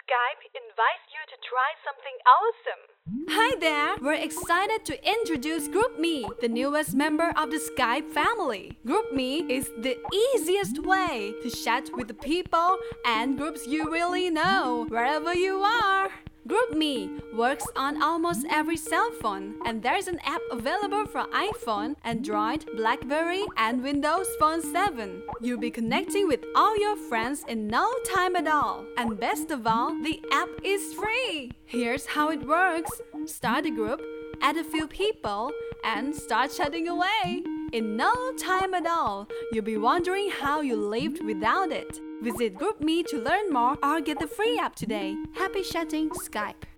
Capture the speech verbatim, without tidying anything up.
Skype invites you to try something awesome. Hi there! We're excited to introduce GroupMe, the newest member of the Skype family. GroupMe is the easiest way to chat with the people and groups you really know, wherever you are. GroupMe works on almost every cell phone, and there's an app available for iPhone, Android, BlackBerry, and Windows Phone seven. You'll be connecting with all your friends in no time at all. And best of all, the app is free. Here's how it works. Start a group, add a few people, and start chatting away. In no time at all, you'll be wondering how you lived without it. Visit GroupMe to learn more or get the free app today. Happy chatting, Skype.